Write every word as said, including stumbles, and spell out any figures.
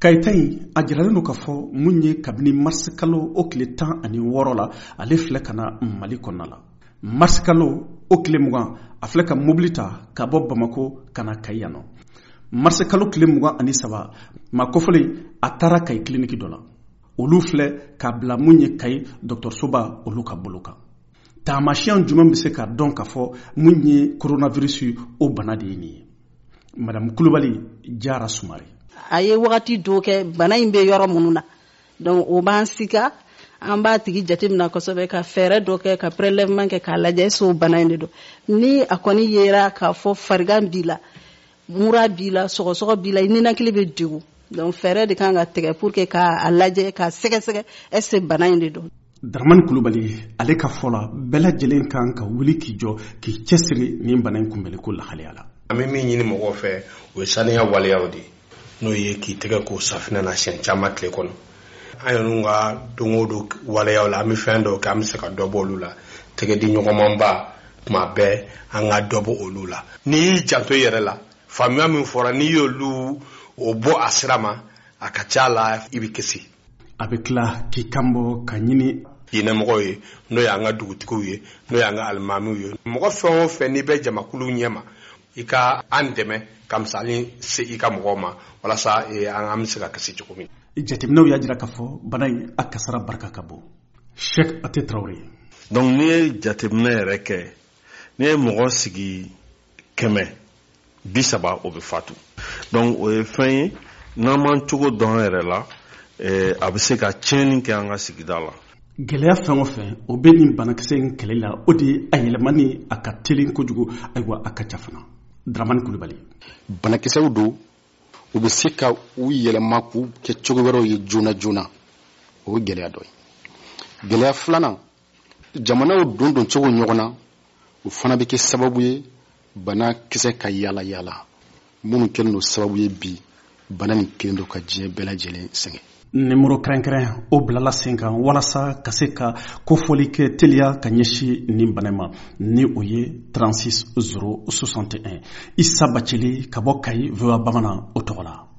Kayita in a jiralen don k'a fɔ mun ye kabini mars kalo o tile tan ani wɔɔrɔ la ale filɛ ka na Mali kɔnɔna la. Mars kalo o tile mugan a filɛ ka mobili ta ka bɔ Bamako ka na Kayi yan nɔ. Mars kalo tile mugan ani saba maa kofɔlen a taara Kayi kiliniki dɔ la. Olu filɛ k'a bila mun ye Kayi dɔgɔtɔrɔsoba olu ka bolo kan. Taamasiyɛn jumɛn bɛ se ka dɔn k'a fɔ mun ye coronavirus o bana de ye nin ye. Madame Kulibali Jara Sumare. A ye wagati dɔw kɛ bana in bɛ yɔrɔ minnu na donc o b'an sika an b'a tigi jateminɛ kosɛbɛ ka fɛɛrɛ dɔ kɛ ka prélèvement kɛ k'a lajɛ so bana in de don ni a kɔni yera k'a fɔ farigan b'i la mura b'i la sɔgɔsɔgɔ b'i la i ninakili bɛ degun donc fɛɛrɛ de kan ka tigɛ pour que k'a lajɛ k'a sɛgɛsɛgɛ est-ce que bana in de don. Dramani Kulibali ale ka fɔ la bɛɛ lajɛlen kan ka wuli k'i jɔ k'i cɛsiri nin bana in kunbɛli ko lahalaya la. An bɛ min ɲini mɔgɔw fɛ o ye saniya waleyaw de n'o ye k'i tɛgɛ ko safinɛ na siɲɛ caman tile kɔnɔ. An yɛrɛ ka don o don waleyaw la an bɛ fɛn dɔw kɛ an bɛ se ka dɔ bɔ olu la tɛgɛ di ɲɔgɔnmanba tuma bɛɛ an ka dɔ bɔ olu la. N'i y'i janto i yɛrɛ la faamuya min fɔra n'i y'olu o bɔ a sira ma a ka ca la i bɛ kisi. A bɛ tila k'i kanbɔ ka ɲini ɲɛmɔgɔw ye n'o y'an ka dugutigiw ye n'o y'an ka alimamiw ye mɔgɔ fɛn o fɛn n'i bɛ jamakulu ɲɛma i ka an dɛmɛ ka misali se i ka mɔgɔw ma walasa an bɛ se ka kisi cogo min. Jateminɛw y'a jira k'a fɔ bana in a kasara barika ka bon. Cheikh Ate Traoré. Donc n'i ye jateminɛ yɛrɛ kɛ n'i ye mɔgɔ sigi kɛmɛ bi saba o bɛ fatu donc o ye fɛn ye n'an m'an cogo dɔn yɛrɛ la a bɛ se ka tiɲɛni kɛ an ka sigida la. Gɛlɛya fɛn o fɛn o bɛ nin banakisɛ in kɛlɛ la o de ye a yɛlɛmani a ka teli kojugu ayiwa a ka ca fana. Dramani Kulibali. Banakisɛw don u bɛ se ka u yɛlɛma k'u kɛ cogo wɛrɛw ye joona joona o ye gɛlɛya dɔ ye. Gɛlɛya filanan jamanaw don don cogo ɲɔgɔn na o fana bɛ kɛ sababu ye banakisɛ ka yaala yaala minnu kɛlen don sababu ye bi bana nin kelen don ka diɲɛ bɛɛ lajɛlen sɛgɛn. Nimero kɛrɛnkɛrɛn o bilala sen kan walasa ka se ka kofɔli kɛ teliya ka ɲɛsin nin bana ma ni o ye trente-six zéro soixante et un Isa Bacili ka bɔ Kayi V O A Bamanan o tɔgɔ la.